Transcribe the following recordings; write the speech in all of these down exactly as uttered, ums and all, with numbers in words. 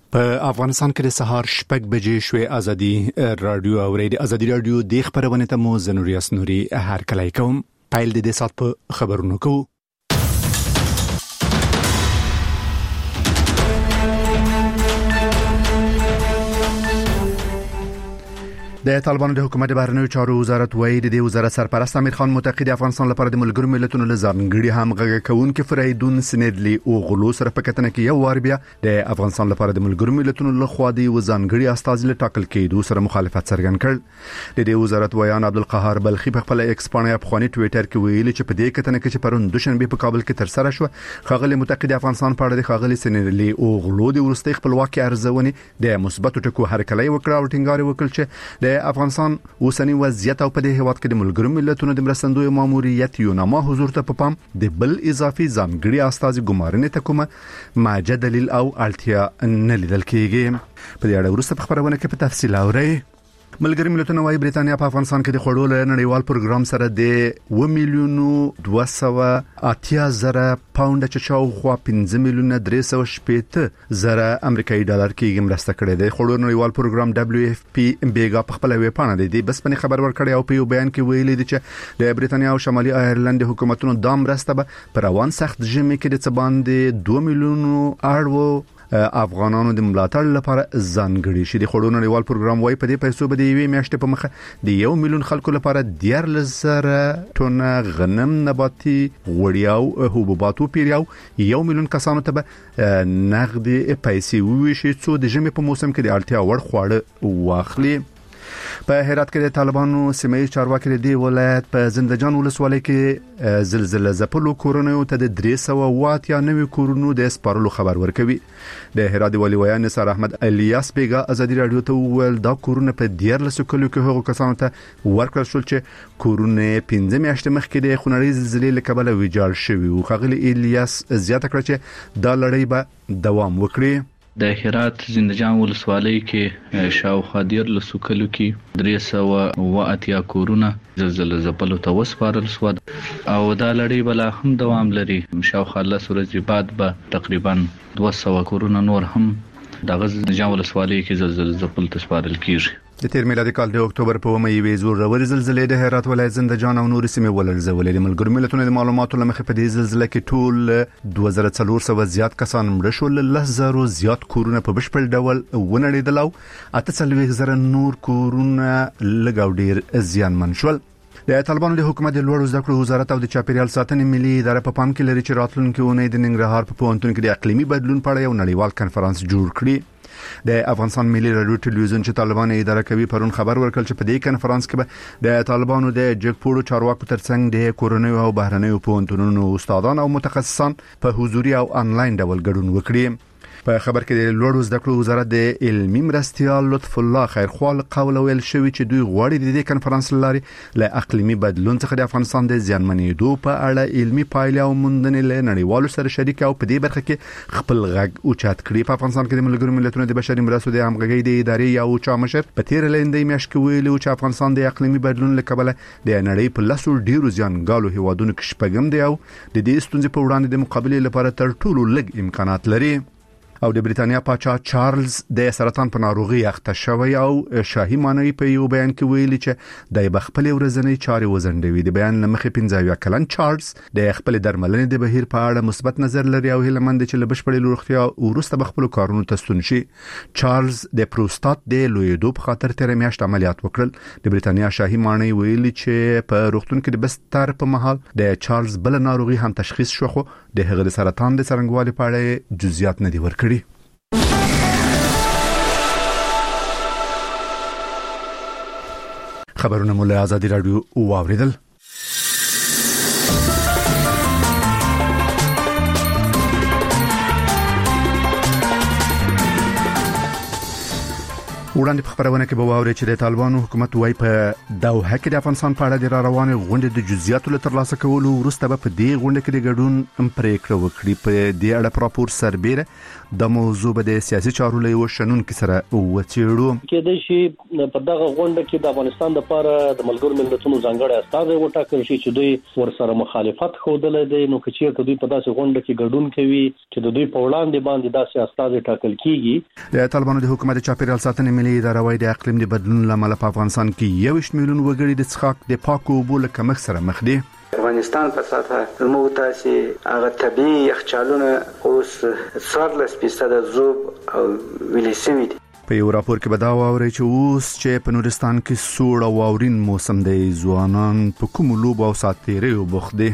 په افغانستان کې د سهار شپږ بجې شوې ازادي رادیو او ریډیو ازادي رادیو د خبرونه ته مو زنوري اسنوري هر کله کوم پایل د دې سات په خبرونو کو د طالبانو د حکومت بهرنیو چارو وزارت وایي د وزارت سرپرست امیر خان متقی د افغانستان لپاره د ملګرو ملتونو له ځانګړي همغږي کوونکې فریدون سندلی او غلو سره په کتنه کې یو وار بیا د افغانستان لپاره د ملګرو ملتونو له خوا د ځانګړي استازي له ټاکل کېدو سره مخالفت څرګند کړ د دې وزارت ویان عبدالقهار بلخي په خپل ایکس باندې افغاني ټوئیټر کې ویلي چې په دې کتنه کې چې پرون دوشنبه په کابل کې تر سره شو خاغلی متقی د افغانستان په اړه د خاغلی سندلی او غلو د ورستي خپلواکي ارزونې د مثبت ټکو هرکلی وکړه او ټینګار وکړ چې د افغانستان اوسنی وضعیت او په دې هیواد کې د ملګرو ملتونو د مرستندوی ماموریت یو نامه حضور ته په پام د بل اضافي ځانګړي استازي ګمارنې ته کومه ماجه دلیل او اړتیا نه لیدل کېږي. په دې اړه ورسته په خبرونه کې په تفصیل اورئ. ملګری ملتونه وايي برېټانیا په افغانستان کې د خړو له نړیوال پروګرام سره د و میلیونو دوه سوه اتیا زره پاونډ چې شاوخوا پنځه میلیونه درې سوه شپږ زره امریکایي ډالر کې مرسته کړې ده. خړو نړیوال پروګرام دبليو اف پی بیګا په خپل ویب پاڼه دی بس په خبر ورکړی او په یو بیان کې ویلي دي چې د برېټانیا او شمالي ایرلند حکومتونو د مرسته په روان سخت ژمي کې د څباندې دوه میلیونو اړو افغانانو د ملاتړ لپاره ځانګړي شي. د خړو نړیوال پروګرام وايي په دې پیسو به د یوې میاشتې په مخه د یو میلیون خلکو لپاره دیارلس زره ټنه غنم نباتي غوړي او حبوبات او پیریاو یو میلیون کسانو ته به نغدي پیسې وویشي څو د ژمي په موسم کې د اړتیا وړ خواړه واخلي. په هرات کې د طالبانو سیمه چارواکي د ولایت په زندجان ولسوالۍ کې زلزلہ ځپلو کورونو ته د درې سوه وات یا نوي کورونو د سپارلو خبر ورکوي. د هرات والي ویان نثار احمد الیاس بیګا ازادي رادیو ته ویل دا کورونه په دیارلس کلو کې هغو کسانو ته ورکړل شول چې کورونه پنځه میاشتې مخکې د خونړۍ زلزلې له کبله ویجاړ شوي او خغلی الیاس زیاته کړ چې دا لړۍ به دوام وکړي. د هرات زندجان ولسوالۍ کې شاوخوا دیارلس کلو کې درې سوه اوه اتیا کورونه زلزلې ځپلو ته وسپارل شول او دا لړۍ بل هم دوام لري. شاوخوا لس ورځې بعد به تقریبا دوه سوه کورونه نور هم د زندجان ولسوالۍ کې زلزلې ځپلو ته سپارل کیږي. د تیر میلادي کال د اکتوبر په اومه یوې زورورې زلزلې د هرات ولایت زندجان او نور سیمې ولړزولې. د ملګرو ملتونو د معلوماتو لمخې په دې زلزلې کې ټول دوه زره څلور سوه زیات کسان مړه شول، لس زره زیات کورونه په بشپړ ډول ونړېدل او اته څلوېښت زره نور کورونه لږ او ډېر زیانمن شول. د طالبانو د حکومت د لوړو زده کړو وزارت او د چاپیریال ساتنې ملي اداره په پام کې لري چې راتلونکي اونۍ د ننګرهار په پوهنتون کې د اقلیمي بدلون په اړه یو نړیوال کنفرانس جوړ کړي. د افغانستان ملي رادیو ټلویزیون چې طالبان اداره کوي پرون خبر ورکړ چې په دې کنفرانس کې به د طالبانو د جګپوړو چارواکو ترڅنګ د کورونو او بهرنیو پوهنتونونو استادان او متخصصان په حضوري او انلاین ډول ګډون وکړي. په خبر کې د لوړو زده کړو وزارت د علمي مرستيال لطف الله خیرخوال قول ویل شوی چې دوی غواړي د دې کنفرانس لاري له اقلیمي بدلون څخه د افغانستان د زیانمنېدو په اړه علمي پایلې او موندنې له نړیوالو سره شریک او په دې برخه کې خپل غږ اوچت کړي. په افغانستان کې د ملګرو ملتونو د بشري مرستو د همغږۍ د ادارې یو چا مشر په تیر لندې میاشت کې ویلي چې افغانستان د اقلیمي بدلون له کبله د نړۍ په لاسو ډیرو زیانګالو هیوادونو کې شپږم دی او د دې ستونزې په وړاندې د مقابلې لپاره تر ټولو لږ امکانات لري. او د بریتانیا پاچا چارلز د سرطان په ناروغي اخته شوی او شاهي مانوي په یو بیان کې ویلي چې د خپل ورځنی چارې وزندوي. د بیان لمخې پنځه کلن چارلز د خپل درملنې د بهیر په اړه مثبت نظر لري او هیله مند چې لبشپړې لوړختیا او وروسته بخپل کارونو ته ستون شي. چارلز د پروستات د لویدو په خاطر تیر میاشت عملیات وکړل. د بریتانیا شاهي مانوي ویلي چې په روغتون کې د بستر په مهال د چارلز بل ناروغي هم تشخیص شو خو د هغه سرطان د څرنګوالي په اړه جزئیات نه دي ورکړي. خبرونه مو له آزادي رادیو واوریدل. وړاندې په خبرونه کې به واوري چې د طالبانو حکومت وايي په دوحه کې د افغانستان په اړه د را روانې غونډې د جزئیاتو له ترلاسه کولو وروسته به په دې غونډه کې د ګډون پریکړه وکړي. په دې اړه پراپور سربېره د موضوع به د سیاسي چارو له وشنونکو سره وڅېړو. کېدای شي په دغه غونډه کې د افغانستان لپاره د ملګرو ملتونو ځانګړي استازي وټاکل شي چې دوی ورسره مخالفت ښودل دي. نو که چیرته دوی په داسې غونډه کې ګډون کوي چې د دوی په وړاندې باندې داسې استازي ټاکل کیږي. د طالبانو د حکومت چاپیریال ساتنې ملي اداره وايي د اقلیم د بدلون لامل په افغانستان کې یو شمېر میلیون وګړي د څښاک د پاکو اوبو له کمښت سره مخ دي. افغانستان په ساته زموږ تاسي هغه طبيعي یخچالونه اوس څوارلس فیصد ذوب او ویلې سوي دي. په یو راپور کې به دا واوري چې اوس چې په نورستان کې سوړ او واورین موسم دی، ځوانان په کوم لوب او ساتيري وبخ دي.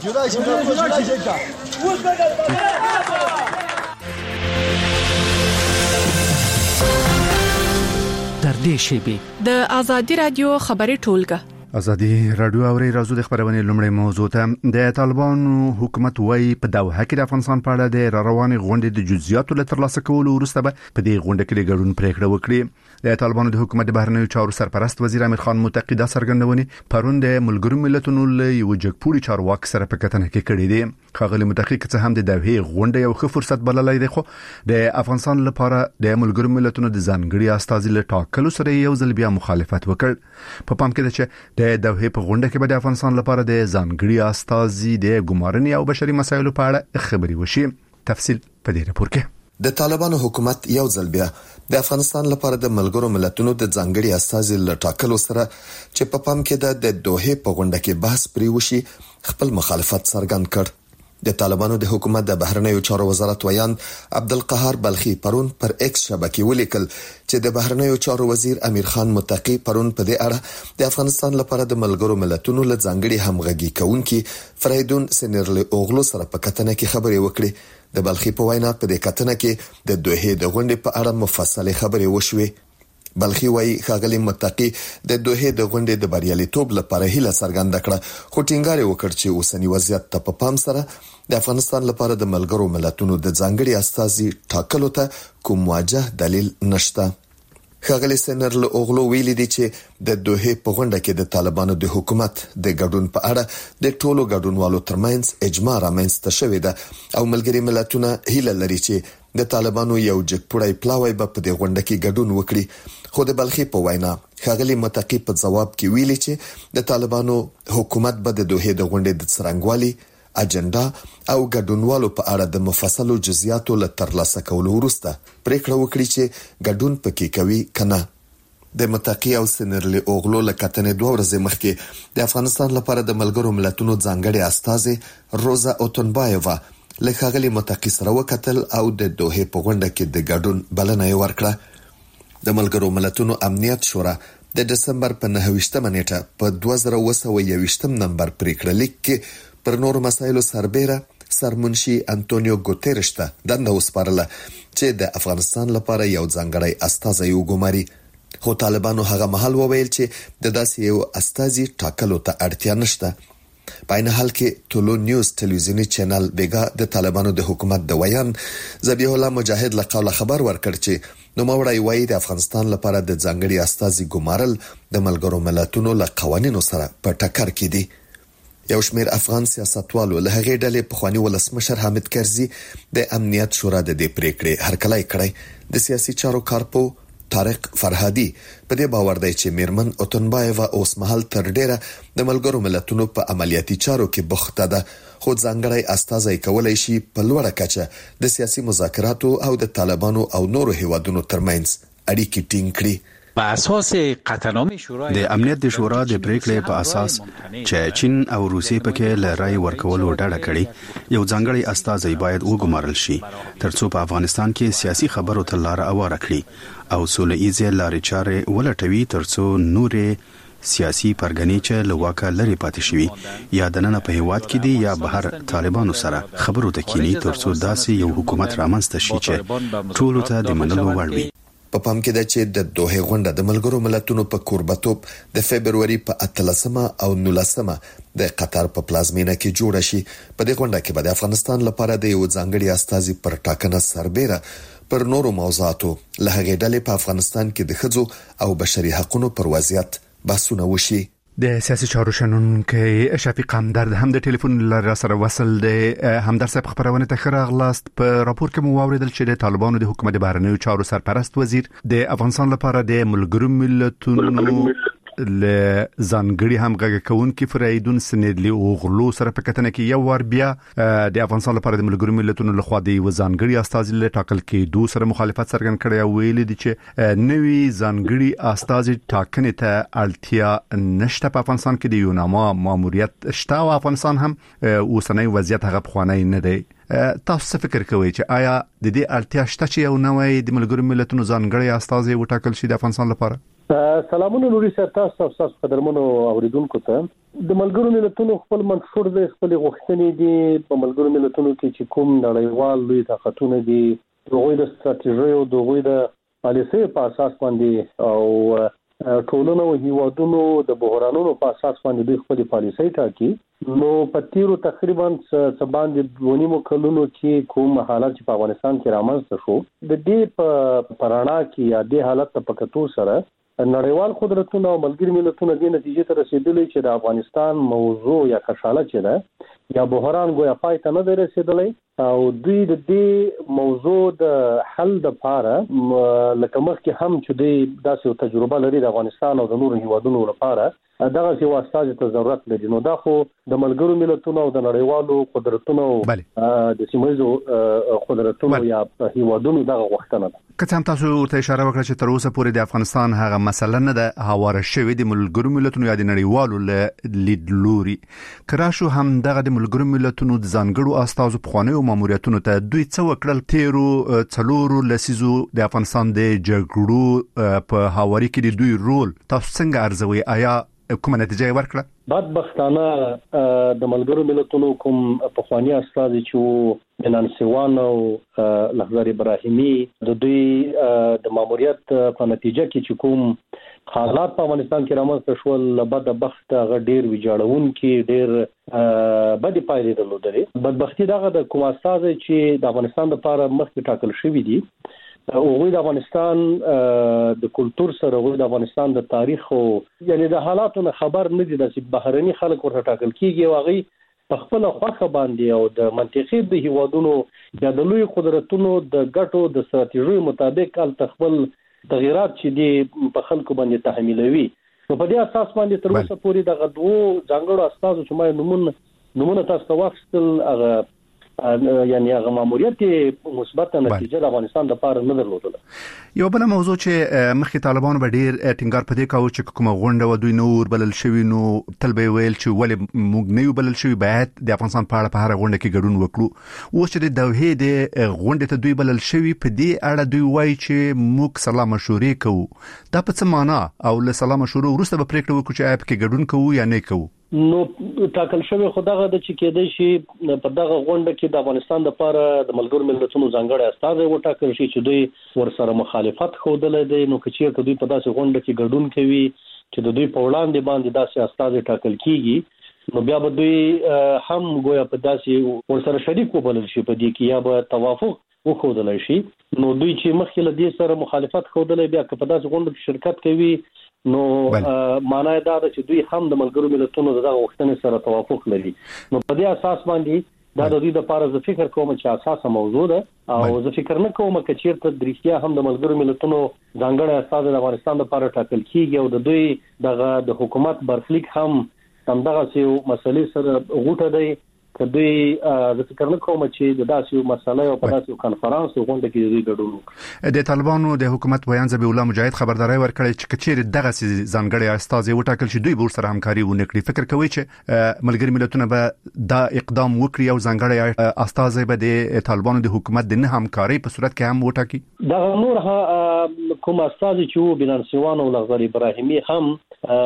در دې شیبه د ازادي رادیو خبري ټولګه ازادي رادیو اوري راځو د خبرونه لومړی موضوع ته. د طالبانو حکومت وايي په دوحه کې د افغانستان په اړه د رواني غونډې د جزئیاتو له ترلاسه کولو وروسته به په دې غونډه کې ګډون پریکړه وکړي. د طالبانو د حکومت د بهرنیو چارو سرپرست وزیر امیر خان متقی دا څرګندونې پرون د ملګرو ملتونو له یو جګپوړي چارواکي سره په کتنه کې کړې دي. خاغلی متقی چې هم د دوحه غونډه یو ښه فرصت بللای دی، خو د افغانستان لپاره د ملګرو ملتونو د ځانګړي استازي له ټاکلو سره یو ځل بیا مخالفت وکړ. په پام کې ده چې د دوحه په غونډه کې به د افغانستان لپاره د ځانګړي استازي د ګمارنې او بشري مسایلو په اړه خبري وشي. تفصیل په دې راپور کې. د طالبانو حکومت یو ځل بیا د افغانستان لپاره د ملګرو ملتونو د ځانګړي استازي له ټاکلو سره چې په پام کې د دوحه په غونډه کې بحث پرې وشي خپل مخالفت څرګند کړ. د طالبانو د حکومت د بهرنیو چارو وزارت ویان عبدالقهار بلخي پرون پر ایکس شبکې ولیکل چې د بهرنیو چارو وزیر امیر خان متقی پرون په دې اړه د افغانستان لپاره د ملګرو ملتونو له ځانګړي همغږي کوونکي فریدون سینرلی اوغلو سره په کتنه کې خبرې وکړې. د بلخي په وینا په دې کتنه کې د دوحه د غونډې په اړه مفصله خبرې وشوې. بلخي وايي ښاغلي متقی د دوحه د غونډې د بریالیتوب لپاره هیله څرګنده کړه، خو ټینګار وکړ چې اوسنی وضعیت ته په پام سره د افغانستان لپاره د ملګرو ملتونو د ځانګړي استازي ټاکلو ته کوم واضح دلیل نشته. ښاغلي سینرل اوغلو ویلي دي چې د دوحه په غونډه کې د طالبانو د حکومت د ګډون په اړه د ټولو ګډونوالو ترمنځ اجماع رامنځته شوې ده او ملګري ملتونه هیله لري چې د طالبانو یو جګپوړی پلاوی به په دې غونډه کې ګډون وکړي. خو د بلخي په وینا ښاغلي متقی په ځواب کې ویلي چې د طالبانو حکومت به د دوحه د غونډې د څرنګوالي اجنډا او ګډونوالو په اړه د مفصلو جزئیاتو له ترلاسه کولو وروسته پریکړه وکړي چې ګډون پکې کوي کنه. د متقی او سینرلی اوغلو له کتنې دوه ورځې مخکې د افغانستان لپاره د ملګرو ملتونو ځانګړي استازي روزا اوتنبایووا له ښاغلي متقی سره وکتل او د دوحه په غونډه کې د ګډون بلنه یې ورکړه. د ملګرو ملتونو امنیت شورا د دسمبر په نهه ویشتمه نیټه په دوه زره اوه سوه یوویشتم نمبر پریکړه لیک کې پر نورو مسایلو سربېره سرمنشي انټونیو ګوتيرش ته دنده وسپارله چې د افغانستان لپاره یو ځانګړی استازی وګماري. خو طالبانو هغه مهال وویل چې د داسې یو استازي ټاکلو ته اړتیا نشته. په این حال کې ټولو نیوز ټلویزیونی چینل بیګا د طالبانو د حکومت د ویان ذبیح الله مجاهد له قوله خبر ورکړ چې نوموړی وايي د افغانستان لپاره د ځانګړي استازي ګمارل د ملګرو ملتونو له قوانینو سره په ټکر کې دي. یو شمېر افغان سیاستوالو له هغې ډلې پخوانی ولسمشر حامد کرزي د امنیت شورا د دې پریکړې هرکلی کړی. د سیاسي چارو کارپو طارق فرهادي په دې باور دی چې میرمن اوتنبایووا اوس مهال تر ډیره د ملګرو ملتونو په عملیاتي چارو کې بوخته ده، خو ځانګړی استازی کولای شي په لوړه کچه د سیاسي مذاکراتو او د طالبانو او نورو هیوادونو ترمنځ اړیکې ټینګ کړي. په اساس قطعنامه شورا د امنیت د شورا د پریکړې په اساس چې چین او روسیې پکې ل رای ورکولو ډاډه کړي، یو ځانګړی استازی باید وګمارل شي ترڅو په افغانستان کې سیاسي خبرو ته لار اواره کړي او سوله ایزه لارې چارې ولټوي ترڅو نورې سیاسي پرګنې چې لواکه لري پاتې شوي یا د نن په هیواد کې دي یا بهر طالبانو سره خبرو ته کینی ترڅو داسې یو حکومت رامنځته شي چې ټولو ته د منلو وړ وي. په پام کې ده چې د دوحه غونډه د ملګرو ملتونو په کوربتوب د فبرवरी په اتلسمه او نولسمه د قطر په پلازمینه کې جوړه شي. په دې غونډه کې به د افغانستان لپاره د یو ځانګړي استازي پر ټاکنه سربېره پر نورو موضوعاتو له هغې ډلې په افغانستان کې د ښځو او بشري حقوقو پر وضعیت بحثونه وشي. د سیاسي چارو شنونکو شفیق همدرد هم د ټلیفون لاره سره وصل دی. همدرد صاحب خبرونه ته خراغلاست. په راپور کې مو واوریدل چې د طالبانو د حکومت بهرنیو چارو سرپرست وزیر د افغانستان لپاره د ملګرو ملتونو ل ځانګړي همغږي کوونکي فرایدون سندلي او غلو سره په کتنه کې یو ور بیا د افغانستان لپاره د ملګرو ملتونو لخوا د ځانګړي استازي له ټاکل کې دوه سره مخالفت څرګند کړی او ویل دي چې نوې ځانګړي استازي ټاکنې ته اړتیا نشته په افغانستان کې د یوناما ماموریت شته او افغانستان هم اوسنۍ وضعیت هغه بخوانی نه دی. تاسو فکر کوئ چې آیا د دې اړتیا شته چې یو نوې د ملګرو ملتونو ځانګړي استازي وټاکل شي د افغانستان لپاره؟ سلامونه نوري سره تاسو تاسو قدرمنو اوریدونکو ته. د ملګرو ملتونو خپل منشور د خپل غوښتنې دي په ملګرو ملتونو کې چې کوم نړیوال لوی طاقتونه دي دوی د ستراتیژي او دوی د پالیسۍ په اساس باندې او ټولنو او هیوادونو د بحرانونو په اساس باندې دوی خپل پالیسۍ ټاکي. نو په تیرو تقریبا څه باندې ونیمو کلونو کې کوم حالت په افغانستان کې رامنځته شو د دې په پرانا کې یا د حالت په کتو سره نړیوال قدرتونه او ملګری ملتونه د نتیجې ته رسیدلي چې د افغانستان موضوع یا کشاله چې ده یا بحران ګویا پای ته نه رسیدلی او دوی د دې موضوع د حل لپاره لکه مخکې هم چې دوی داسې تجربه لري د افغانستان او د نورو هیوادونو لپاره دغه یو استاد ته ضرورت لري. نو دا خو د ملګرو ملتونو او د نړیوالو قدرتونو د سیمایي قدرتونو یا هیوادونو دغه غوښتنه ده. که څنګه تاسو ورته اشاره وکړه چې تر اوسه پورې د افغانستان هغه مسله نه ده هواره شوې د ملګرو ملتونو یا د نړیوالو لیدلوري کراشو هم دغه د ملګرو ملتونو د ځانګړو استازو په خوانیو ماموریتونو ته دوی څه وکړل تیرو څلورو لسیزو د افغانستان د جګړو په هواري کې د دوی رول تاسو څنګه ارزوي؟ آیا کومه نتیجه ورکړه؟ بدبختانه د ملګرو ملتونو کوم په خواني استازي چې نانسي وان او لحظه ابراهیمي د دوی د ماموریت په نتیجه کې چې کوم حالات په افغانستان کې رامنځته شول بدبخت غ ډیر ویجاړون کې ډیر بدی پایلې درلودلې. بدبختی دغه د کوم استازي چې د افغانستان لپاره مخکې ټاکل شوی دي اوغوی د افغانستان د کلچر سره اوغوی د افغانستان د تاریخ او یعنی د حالاتو نه خبر نه دي چې بهرني خلک ورته ټاکل کیږي او هغه په خپل خوخه باندې او د منطقي د هیوادونو د لوی قدرتونو د ګټو د ستراتیژي مطابق ال تخبل تغیرات چې دي په خلکو باندې تحمیلوي. نو په دې اساس باندې تر اوسه پورې د غدو ځانګړو استازو چې ما نمونه نمونه تاسو واخستل هغه یعنی هغه ماموریت مثبت نتیجه د افغانستان لپاره نه درلودله. یو بل موضوع چې مخکې طالبان به ډیر ټینګار پدې کاوه چې کومه غونډه و دوی نور بلل شوی نو تل به ویل چې ولې موږ نه بلل شوی باید د افغانستان په اړه په هر غونډه کې ګډون وکړو. اوس چې د دوه د غونډه ته دوی بلل شوی په دې اړه دوی وایي چې موږ سلام مشورې کوو. دا په څه معنا او له سلام مشورې وروسته به پریکړه وکړو چې آیا په ګډون کوو یا نه کوو؟ نو ټاکل شوی خدغه د چې کېدای شي په دغه غونډه کې د افغانستان لپاره د ملګرو ملتونو ځانګړي استازي وټاکل شي چې دوی ورسره مخالفت خوده دي. نو که چیرته دوی په داسې غونډه کې ګډون کوي چې د دوی په وړاندې باندې داسې استازي ټاکل کیږي نو بیا به دوی هم ګویا په داسې ورسره شریک وبلل شي په دې کې یا به توافق وخودل شي. نو دوی چې مخکې له دې سره مخالفت خوده بیا که په داسې غونډه کې شرکت کوي نو معنی دا ده چې دوی هم د ملګرو ملتونو دغه غوښتنې سره توافق لري. نو په دې اساس باندې دا د دوی لپاره زه فکر کوم چې اساسه موضوع ده او زه فکر نه کوم چې چیرته درېختیا هم د ملګرو ملتونو ځانګړي استازي د افغانستان لپاره ټاکل کیږي او د دوی دغه د حکومت برخلیک هم همدغه څه مسلې سره غوټه دی. کدی د فکر نه کوم چې د داسې مسله او په داسې کانفرنس غونډه کې دوی ګډون وکړي. د طالبانو د حکومت بیان ذبیح الله مجاهد خبرداري ورکړي چې کچېر دغه ځانګړي استازي وټاکل شي دوی ورسره همکاري ونکړي. فکر کوي چې ملګری ملتونه به دا اقدام وکړي او ځانګړي استازي به د طالبانو د حکومت د نه همکاري په صورت کې هم وټاکي. دا نور کوم استازي چې بنانسیوان او لغزر ابراهیمي هم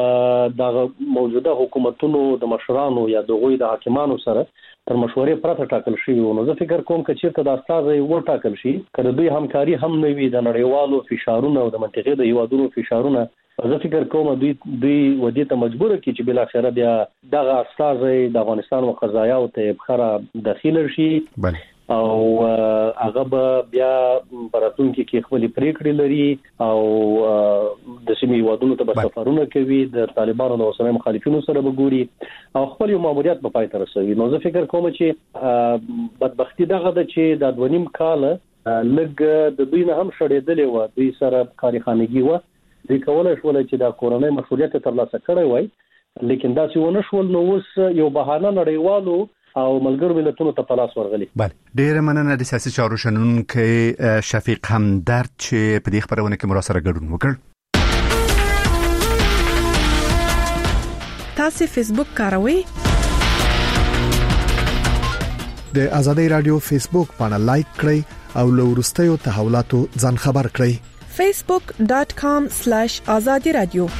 د موجوده حکومتونو د مشرانو یا د غوی د حاکمانو سره تر مشورې پرته ټاکل شوی و. نو زه فکر کوم چې چیرته د استازي وټاکل شي کله دوی همکاري هم نه وي د نړیوالو فشارونو او د منطقې د هیوادونو فشارونه زه فکر کوم دوی دوی ودی ته مجبور کی چې بل اخره بیا دغه استازي د افغانستان او قضایا او ته بخره داخله شي او هغه به بیا براتونکو کې خپل پریکړې لري او د سیمې وادونو ته به سفرونه کوي د طالبانو د اوسنۍ مخالفینو سره به ګوري او خپل یو ماموریت په پای ته رسوي. نو زه فکر کوم چې بدبختی دغه د چې د دوه نیم کال لګ د دوی نه هم شړېدلې و، دوی سره کارخانګي و، دوی کولای شول چې د کورونی مسولیت ترلاسه کړی وای، لیکن دا څه ونه شول. نو اوس یو بهانه نړیوالو او ملګرو ملتونو ته پلاس ورغلي. بله، ډېر مننه د سیاسي چارو شنونکي شفیق همدرد چې په دې خبرونه کې مرا سره ګډون وکړ. تاسو فیسبوک کاروئ؟ د آزادۍ رادیو فیسبوک باندې لایک کړئ او له وروستیو تحولاتو ځان خبر کړئ. facebook dot com slash azadi radio.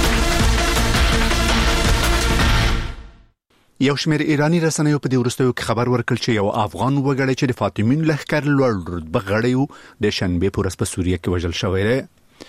یو شمېر ایرانی رسنیو په دې وروستیو کې خبر ورکړ چې یو افغان وګړی چې د فاطمین لښکر لوړ رتبه غړی و د شنبه په ورځ په سوریه کې وژل شوی دی.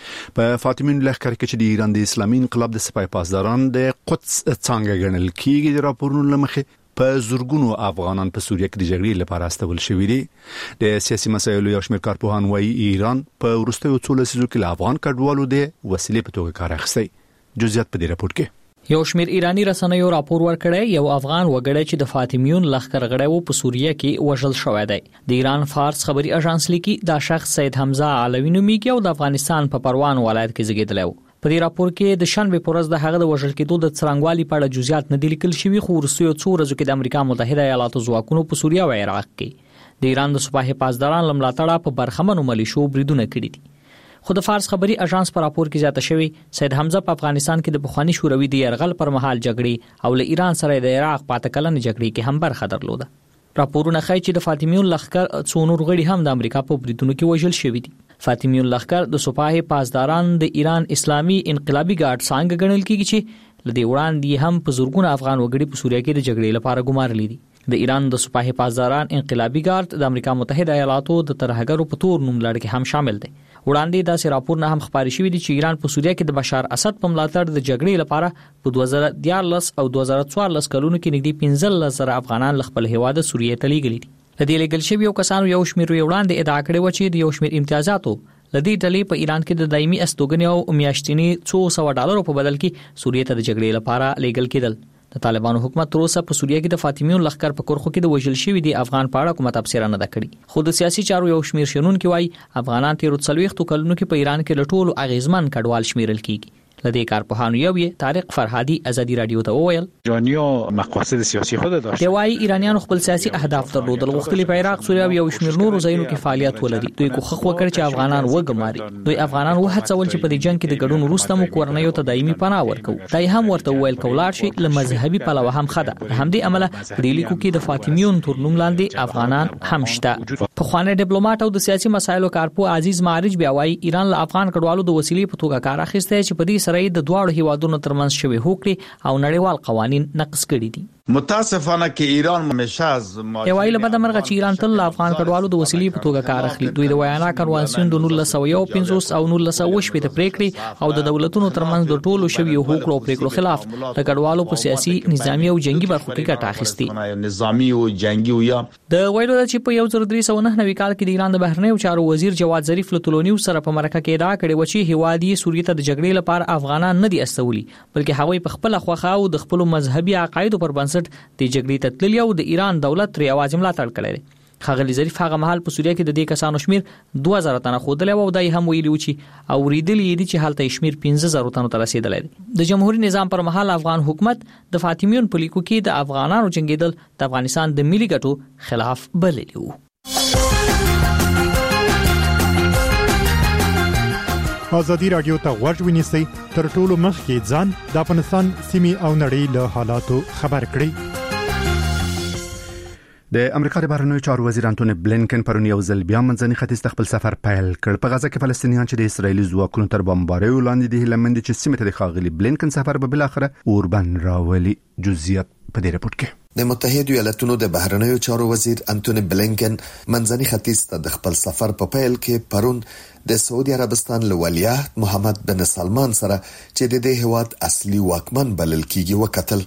په فاطمین لښکر کې چې د ایران د اسلامي انقلاب د سپاه پاسداران د قدس څنګه ګڼل کیږي د راپورونو لمخې په زورګونو افغانان په سوریه کې د جګړې لپاره استول شوي دي. د سیاسي مسایلو یو شمېر کارپوهان وايي ایران په وروستیو څو لسیزو کې له افغان کډوالو د وسیلې په توګه کار اخیستی. جزئیات په دې راپور کې یو شمیر ایرانی رسنیو راپور ورکړی یو افغان وګړی چې د فاطمیون لښکر غړی و په سوریه کې وژل شوی دی. د ایران فارس خبري اژانس لیکي دا شخص سید حمزه علوی نومیږي او د افغانستان په پروان ولایت کې زیږیدلی و. په دې راپور کې د شنبه په ورځ د هغه د وژل کېدو د څرنګوالي په اړه جزئیات نه دي لیکل شوي، خو وروستیو څو ورځو کې د امریکا متحده ایالاتو ځواکونو په سوریه او عراق کې د ایران د سپاه پاسداران لملاتړه په برخمنو ملیشو بریدونه کړي دي. خو د فارس خبري اژانس پر راپور کې زیاته شوی سید حمزه په افغانستان کې د بخوانی شوروي د يرغل پر مهال جګړې او له ایران سره د عراق پاتې کلن جګړې کې هم برخه درلوده. راپورونه ښیي چې د فاطمیون لښکر څو نور غړي هم د امریکا په بریدونو کې وژل شوي دي. فاطمیون لښکر د سپاه پاسداران د ایران اسلامي انقلابي ګارد څنګه ګڼل کیږي چې لدې وړاندې هم په زورګونه افغان وګړي په سوریه کې د جګړې لپاره ګمارلي دي. د ایران د سپاه پاسداران انقلابي ګارد د امریکا متحده ایالاتو د ترهګرو په تور نوم لړ کې هم شامل دي. وړاندې داسې راپورونه هم خبري شوي دي چې ایران په سوریه کې د بشار اسد په ملاتړ د جګړې لپاره په دوه زره دیارلس او دوه زره څوارلس کلونو کې نږدې پنځلس زره افغانان له خپل هیواد سوریه ته لیږلي دي. د دې لیږل شویو کسانو یو شمېر وړاندې ادعا کړې و چې د یو شمېر امتیازاتو لدې ډلې په ایران کې د دایمي استوګنې او میاشتنی څو سوه ډالرو په بدل کې سوریه ته د جګړې لپاره لیږل کېدل. د طالبانو حکومت تر اوسه په سوریه کې د فاطمیون لښکر په کرخو کې د وژل شوي دي افغان په اړه کومه تبصره نه ده کړې. خو د سیاسي چارو یو شمېر شنونکي وایي افغانان تیر څلوېښتو کلونو کې په ایران کې له ټولو اغیزمن کډوال شمیرل کیږي. لدې کارپوهانو یو یې طارق فرهادي آزادي رادیو ته وویل ایرانیا مقاصد سیاسي خود داشت. دی وايي ایرانیان خپل سیاسي اهداف درلودل، غوښتل په عراق، سوریه او یو شمېر نورو ځایونو کې فعالیت ولري. دوی کوښښ وکړ چې افغانان وګماري. دوی افغانان وهڅول چې په دې جنگ کې د ګډون وروسته مو کورنیو ته دایمي پناه ورکړو. دا هم ورته وویل کولاړ شي له مذهبي پلوه هم خده. همدې عمله په دې لیکو کې د فاطمیون تر نوم لاندې افغانان هم شته. په خوانه ډیپلوماټ او د سیاسي مسایلو کارپو عزیز معرج بیا وايي ایران له افغان کډوالو د وسیلې په توګه کار اخیسته چې په دې سره د دواړو هیوادونو ترمنځ شوی هوکړې او نړیوال قوانین نقض کړي دي. متاسفانه کې ایران همیشه از یو ویل بد مرغه چې ایران تل افغان کډوالو د وسیلې په توګه کار اخلي. دوی د ویانا کنوانسیون د نولس سوه یو پنځوس او نولس سوه شپږ ته پریکړې او د دولتونو ترمنځ د ټولو شوی هوکړو او پریکړو خلاف د کډوالو په سیاسي نظامی او جنگي برخو کې ګټه اخیستي. نظامی او جنگي ویا د ویلو چې په یو ځل درې سوه نه نوي کال کې د ایران د بهرنیو چارو وزیر جواد ظریف له طولونیو سره په مرکه کې ادعا کړې و چې هوادي سوریه ته د جګړې لپاره افغانان نه دي استولي، بلکې هغوی په خپل خوخه او د خپل مذهبي عقایدو پر بنسټ د جګړې تتللی او د ایران دولت تر یوازې ملاتړ کړی. ښاغلي ظریف هغه مهال په سوریه کې د دې کسانو شمیر دوه زره تنه ښودلی او دای هم ویلي و چې اورېدلي دي چې هلته شمیر پنځه زره تنو ته رسېدلی دی. د جمهوریت نظام پر مهال افغان حکومت د فاطمیون په لیکو کې د افغانانو جنګېدل د افغانستان د ملي ګټو خلاف بللی و. آزادي رادیو ته غوږ ونیسئ، تر ټولو مخکې ځان د افغانستان سیمې او نړۍ له حالاتو خبر کړئ. د امریکا د بهرنیو چارو وزیر انټونی بلینکن پرون یو ځل بیا منځني ختیځ ته خپل سفر پیل کړ. په غزه کې فلسطینیان چې د اسرایلی ځواکونو تر بمباریو لاندې دي هیله مند چې سیمه ته د ښاغلي بلینکن سفر به بل اخره اوربن راولي. جزئیات په دې راپور کې د متحده ایالاتونو د بهرنیو چارو وزیر انټونی بلینکن منځني ختیځ ته د خپل سفر په پیل کې پرون د سعودي عربستان له ولیعهد محمد بن سلمان سره چې د دې هیواد اصلي واکمن بلل کیږي وکتل.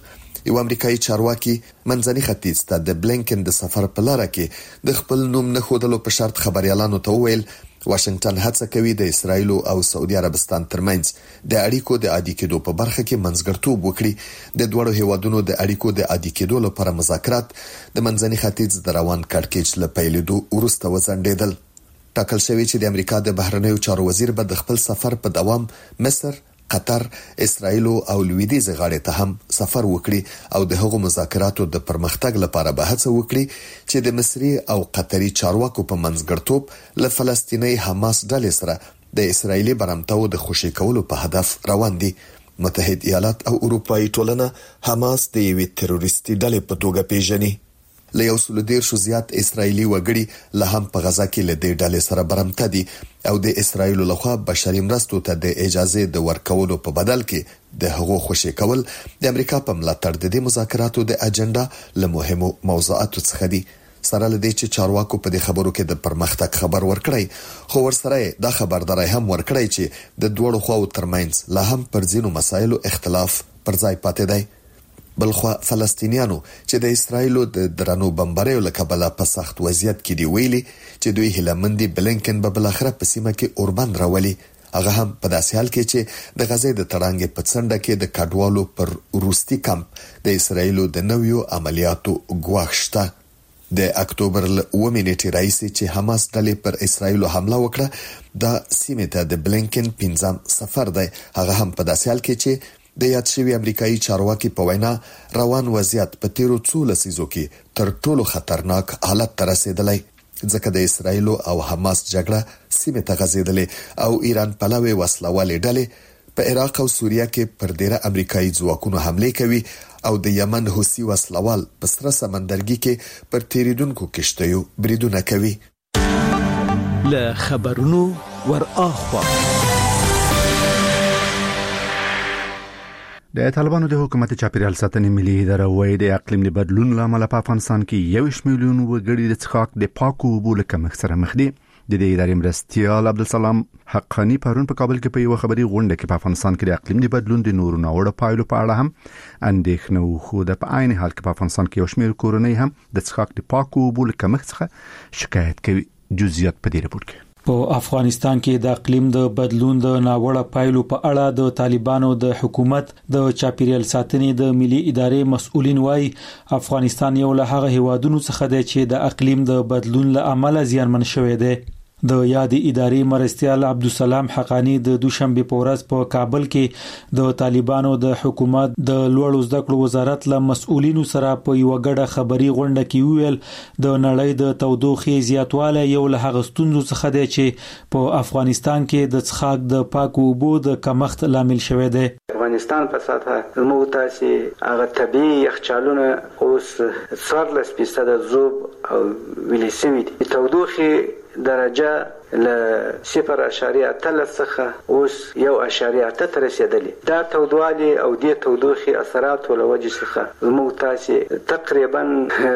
یو امریکایي چارواکي منځني ختیځ ته د بلینکن د سفر په لار کې د خپل نوم نه خودلو په شرط خبريالانو ته وویل واشنگټن هڅه کوي د اسرایل او سعودي عربستان ترمنځ د اړیکو د عادي کېدو په برخه کې منځګړتوب وکړي. د دوړو هیوادونو د اړیکو د عادي کېدو لپاره مذاکرات د منځني ختیځ د روان کړکېچ له پیلېدو وروسته وځنډېدل. ټاکل شوی چې د امریکا د بهرنیو چارو وزیر به د خپل سفر په دوام مصر، قطر، اسرائیل او لویدیز غاړې ته هم سفر وکړي او د هغو مذاکراتو د پرمختګ لپاره به هڅه وکړي چې د مصري او قطري چارواکو په منځګړتوب له فلسطیني حماس ډلې سره د اسرایلی برمتو د خوشي کولو په هدف روان دي. متحد ایالات او اروپאי ټولنه حماس د یوې تروریستي ډلې په توګه پیژني. له یو سل دیرشو زیات اسرایلی وګړي له هم په غزا کې له دې ډلې سره برمته دي او د اسرایل لخوا بشري مرستو ته د اجازه د ورکولو په بدل کې د هغو خوشي کول د امریکا په ملاتړ د دې مذاکراتو د اجنډا له مهمو موضوعاتو څخه دي. سره لدی چې چارواکو په دې خبرو کې د پرمختګ خبر ورکړی خو ورسره دا خبرداري هم ورکړی چې د دوړو خواو ترمنځ لا هم پر ځینو مسایلو اختلاف پر ځای پاتې دی. بلخوا فلسطینیانو چې د اسرایل د درنو بمباریو له کبله په سخت وضعیت کې دی ویلي چې دوی هیلمندي بلینکن به بل اخره په سیمه کې اوربند راولي. هغه هم په داسې حال کې چې د غزې د تړانګې په څنډه کې د کډوالو پر روستي کمپ د اسرایل د نویو عملیاتو ګواښ شته. د اکتوبر اووه نیټې راځي چې حماس ډلې پر اسرایل حمله وکړه د سیمه ته د بلینکن پنځم سفر دی. هغه هم په داسې حال کې چې د یاد شوی امریکایي چارواکي په وینا روان وضعیت په تیرو څو لسیزو کې تر ټولو خطرناک حالت ته رسیدلی ځکه د اسرایل او حماس جګړه سیمه ته غځېدلې او ایران پلوي وسلوالې ډلې په عراق او سوریه کې پر ډیره امریکایي ځواکونو حمله کوي او د یمن حوثي وسلوال په سره سمندرګي کې پر تیریدونکو کشتیو بریدونه کوي. له خبرونو ور اخوا د طالبانو د حکومت چاپیریال ساتنې ملي اداره وايي د اقلیم د بدلون لامل په افغانستان کې یو میلیون وګړي د څښاک د پاکو اوبو له کمښت سره مخ دي. د دې ادارې مرستیال عبدالسلام حقانی پرون په کابل کې په یو خبري غونډه کې په افغانستان کې د اقلیم د بدلون د نورو ناوړه پایلو په اړه هم اندېښنه خو د په عین حال کې په افغانستان کې یو شمېر کورنۍ هم د څښاک د پاکو اوبو له کمښت څخه شکایت کوي. جزئیات په دې رپورت کې. په افغانستان کې د اقلیم د بدلون د ناوړه پایلو په اړه د طالبانو د حکومت د چاپیریال ساتنې د ملي ادارې مسؤلین وايي افغانستان یو له هغه هیوادونو څخه دی چې د اقلیم د بدلون له امله زیانمن شوی دی. د یادې ادارې مرستیال عبدالسلام حقانی د دوشنبه په ورځ په کابل کې د طالبانو د حکومت د لوړو زده کړو وزارت له مسؤلینو سره په یو غړه خبري غونډه کې ویل د نړۍ د تودوخې زیاتوالی یو له هغه ستونزو څخه دی چې په افغانستان کې د څښاک د پاکو اوبو د کمښت لامل شوی دی. افغانستان په ساته زموږ تاسې هغه طبيعي یخچالونه اوس څوارلس فیصد ذوب او ویلې شوي دي. تودوخې درجه ل صفر اشاریه اتلس څخه اوس یو اشاریه اته ته رسیدلې. دا تودوالي او د تودوخې اثرات ول وجه څخه زموږ تاسې تقریبا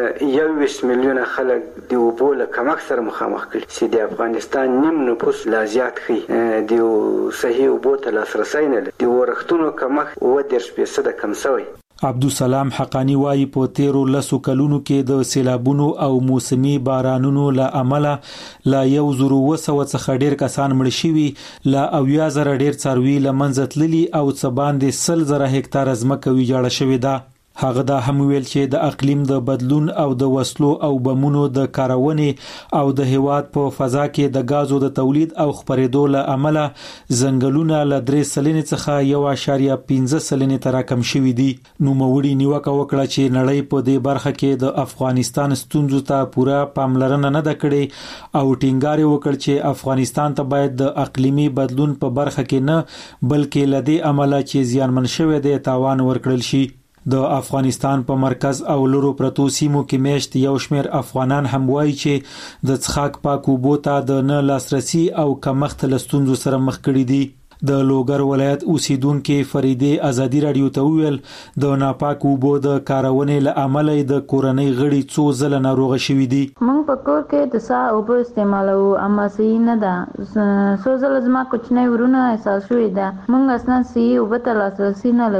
یو میلیون خلک د اوبو له کمښت سره مخامخ کړي چې د افغانستان نیم نفوس لا زیات خي د صحیح اوبو ته لاسرسي نه لري. د ورښتونو کمښت اوه دېرش فیصد کم شوی. عبدالسلام حقانی وايي په تیرو لسو کلونو کې د سیلابونو او موسمي بارانونو له امله لا یو زرو وسو څخه ډیر کسان مړ شوي، لا اویا زره ډیر څاروي لمنځه تللي او څه باندې سل زره هکتار ځمکه ویجاړه شوې ده. هغه دا هم ویل چې د اقلیم د بدلون او د وسلو او بمونو د کارونې او د هیواد په فضا کې د غازو د تولید او خپرېدو له امله ځنګلونه له درې سلنې څخه یو اشاریه پنځه سلنې ته راکم شوي دي. نو موړي نیوکه وکړه چې نړۍ په دې برخه کې د افغانستان ستونزو ته پوره پاملرنه نه ده کړې او ټینګار وکړ چې افغانستان ته باید د اقلیمي بدلون په برخه کې نه بلکې لدی عمله چې زیانمن شوی دی تاوان ورکړل شي. د افغانستان په مرکز او لورو پرتو سیمو کې میشت یو شمېر افغانان هم وایي چې د څښاک پاکو اوبو ته د نه لاسرسي او کمښت له ستونزو سره مخ کړي دي. د لوګر ولایت اوسیدونکو فریدې ازادي رادیو ته ویل د ناپاکو اوبو د کارونې له امله د کورنۍ غړي څو ځله ناروغه شوي دي. موږ په کور کې د سا اوبو استعمالو اما صحیح نه ده. څو ځله زما کوچنۍ ورونه احساس شوی ده. موږ اصلا صحیح اوبو ته لاسرسي نه لرو.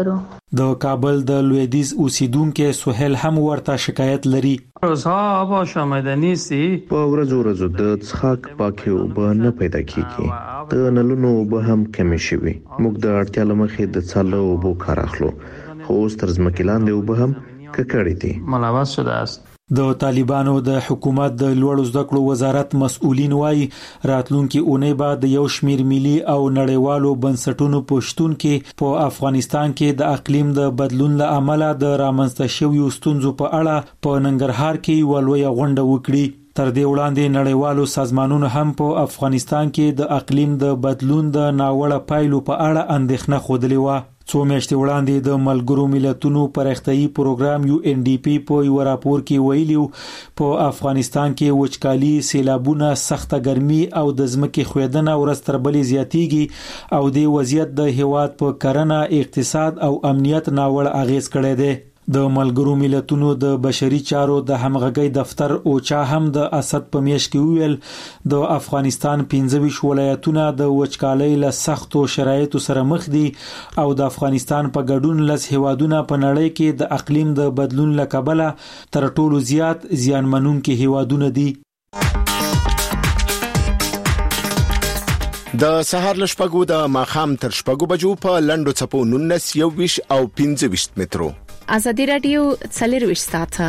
د کابل د لویدیز اوسیدونکو سہیل هم ورته شکایت لري. روزها آب آشامیدنی سی په ورځو ورځو د څښاک پاکي اوبه نه پیدا کیږي. د نلونو اوبه هم کمې شوي. موږ د اړتیا لمخې د څاله اوبو کار اخلو، خو اوس تر ځمکې لاندې اوبه هم ککړې دي. ملوث شده است. د طالبانو د حکومت د لوړو زده کړو وزارت مسؤلین وایي راتلونکي اونۍ بعد د یو شمیر ملي او نړیوالو بنسټونو پښتون کې په افغانستان کې د اقلیم د بدلون له امله د رامنځته شویو ستونزو په اړه په ننګرهار کې ولوي غونډه وکړي. تر دې وړاندې نړیوالو سازمانونو هم په افغانستان کې د اقلیم د بدلون د ناوړه پایلو په اړه اندېښنه خوده و. څو میاشتې وړاندې د ملګرو ملتونو پرختیايي پروګرام یو ان ډي پی په یو راپور کې ویلیو په افغانستان کې وچکالي، سیلابونه، سخته ګرمي او د ځمکې ښویدنه ورځ تر بلې زیاتیږي او د وضعیت د هیواد په کرنه، اقتصاد او امنیت ناوړه اغیز کړی دی. د ملګرو ملتونو د بشري چارو د همغږي دفتر اوچا هم د اسد په میاشت کې ویل د افغانستان پنځه ویشت ولایتونه د وچکالۍ له سختو شرایطو سره مخ دي او د افغانستان په ګډون لس هیوادونه په نړۍ کې د اقلیم د بدلون له کبله تر ټولو زیات زیانمنونکي هیوادونه دي. د سهار لشپګو د ماخام تر شپګو بجو په لندو چپو نونس یو ویش او پنځه ویش مترو. آزادی رادیو څلرویشت ساعته.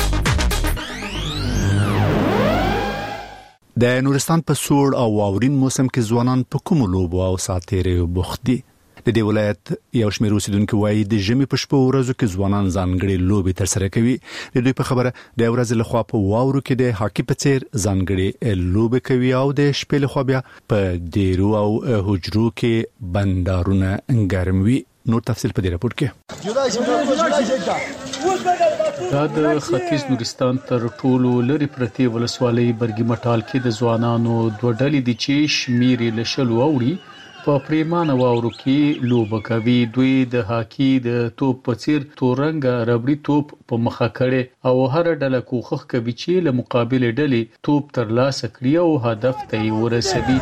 د نورستان په سوړ او واورین موسم کې ځوانان په کوم لوبو او ساتیرې بوخت دي. د دې ولایت یو شمېر اوسیدونکو وایي د ژمي په شپو ورځو کې ځوانان ځانګړي لوبې ترسره کوي. د دوی په خبره د ورځې لخوا په واورو کې د هاکي په څیر ځانګړي لوبې کوي او د شپې لخوا بیا په دیرو او حجرو کې بندارونه ګرم وي. نور تفصیل په دې راپور کې. دا د ختیځ نورستان تر ټولو لري پرتی ولسوالۍ برګي مټال کې د ځوانانو دوه ډلې دي چې شمیرې لشل ووري په پریمانه واورو کې لوبه کوي. دوی د هاکی د توپ په څیر تورنګ ربړي توپ په مخه کړي او هر ډله کوخخ کوي چې له مقابل ډلې توپ تر لاسه کړي او هدف ته ورسوي.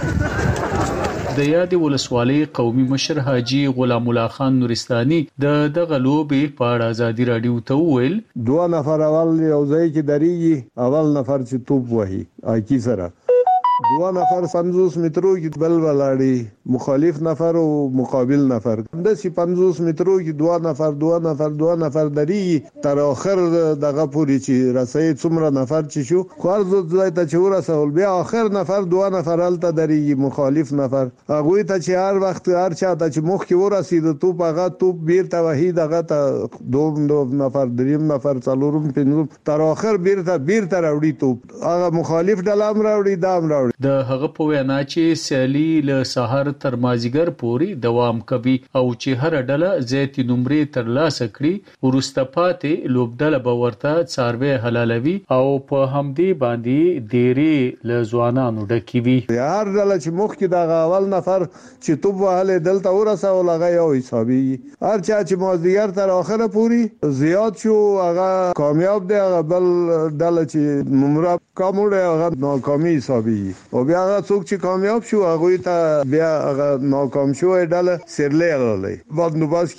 د یادې ولسوالۍ قومي مشر حاجی غلام الله خان نورستاني د دغه لوبې په اړه آزادي رادیو ته وویل دوه نفر اول یو ځای کې درېږي، اول نفر چې توپ وهي اکی سره دوه نفر پنځوس مترو کې بل ولاړي، مخالف نفر او مقابل نفر د سی پنځوس مترو کې دوه نفر دوه نفر دوه نفر درېږي تر اخر دغه پوری چې رسې څومره نفر چې شو خورځ ځای ته چې ورسول بیا اخر نفر دوه نفر الته درېږي مخالف نفر هغه ته چې هر وخت هر چا ته چې مخ کې ورسید توپ هغه توپ بیرته وحید هغه ته دوه دوه نفر دریم نفر څلورم پنځم تر اخر بیرته بیرته راوړي توپ هغه مخالف ډلام راوړي دام راوړي. د هغه په وینا چې سیالي له سحر تر مازیګر پورې دوام کوي او چې هر ډله زیاتې نمرې تر لاسه کړي ورسته پاتې لوبډله به ورته څاروي حلالوي او په همدې باندې ډېری له ځوانانو ډکې وي. هر ډله چې مخ کې د اول نفر چې توپ وهله دلته ورسول هغه یو حسابي هر چا چې مازیګر تر اخره پورې زیات شو هغه کامیاب دی، هغه بل ډله چې نمره کم وړي هغه ناکامي حسابي او بیا هغه څوک چې کامیاب شو هغه ته بیا هغه ناکام شو ډله سرلې غلې بعد نو باس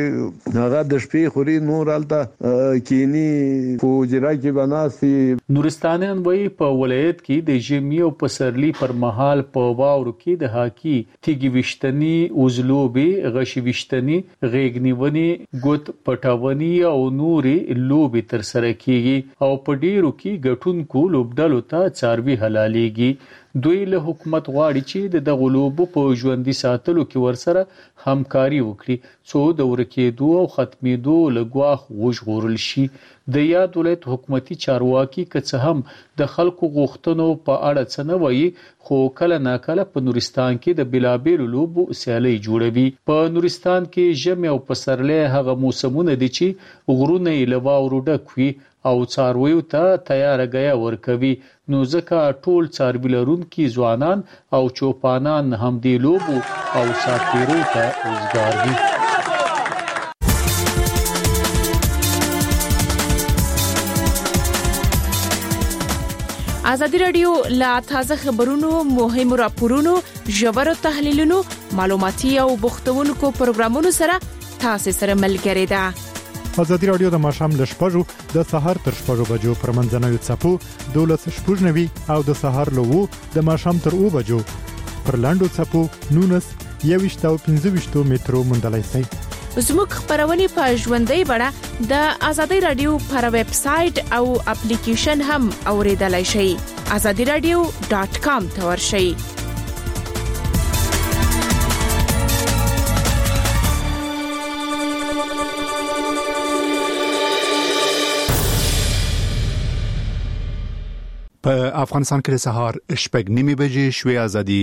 کې هغه د شپې خوري نور الته کینی فوجرا کې بناسي. نورستانیان وایي په ولایت کې د ژمي او پسرلی پر مهال په واورو کې د هاکی تیګي وشتنی اوزلوبي غشي وشتنی غېګنیونی ګوت پټاونی او نوري لوبي تر سره کیږي او په ډیرو کې ګټونکو لوبډلو ته څاروي حلاليږي. دوی له حکومت غواړي چې د دغه لوبو په ژوندۍ ساتلو کې ورسره همکاري وکړي څو د ورکېدو او ختمېدو له ګواښ وژغورل شي. د یاد ولایت حکومتي چارواکي که څه هم د خلکو غوښتنو په اړه څه نه وایي خو کله ناکله په نورستان کې د بېلابېلو لوبو سیالۍ جوړوي. په نورستان کې ژمي او پسرلی هغه موسمونه دي چې غرونه یې له واورو ډک وي او څارویو ته تیاره ګیا ورکوي نو ځکه ټول څاروي لرونکي ځوانان او چوپانان هم دې لوبو او ساتیرو ته وزګار دي. آزادی رادیو لا تازه خبرونو مهم راپورونو ژور تحلیلونو معلوماتي او بوختونکو پروګرامونو سره تاسو سره ملګری ده. ازادي رادیو د ماشام له شپږو د سهار تر شپږو بجو پر منځنوي څپو دولس شپږ نوي او د سهار له وو د ماشام تر او بجو پر لاندو څپو نونس یويشت او پنځه ویشت مترو مندلای سي. زموږ خبرونه په ژوندۍ بڼه د ازادي رادیو پر ویب سټ او اپلیکیشن هم اوریدلای شئ. azadi radio dot com ته ورشئ. په افغانستان کې د سهار شپږ نیمې بجې شوې ازادي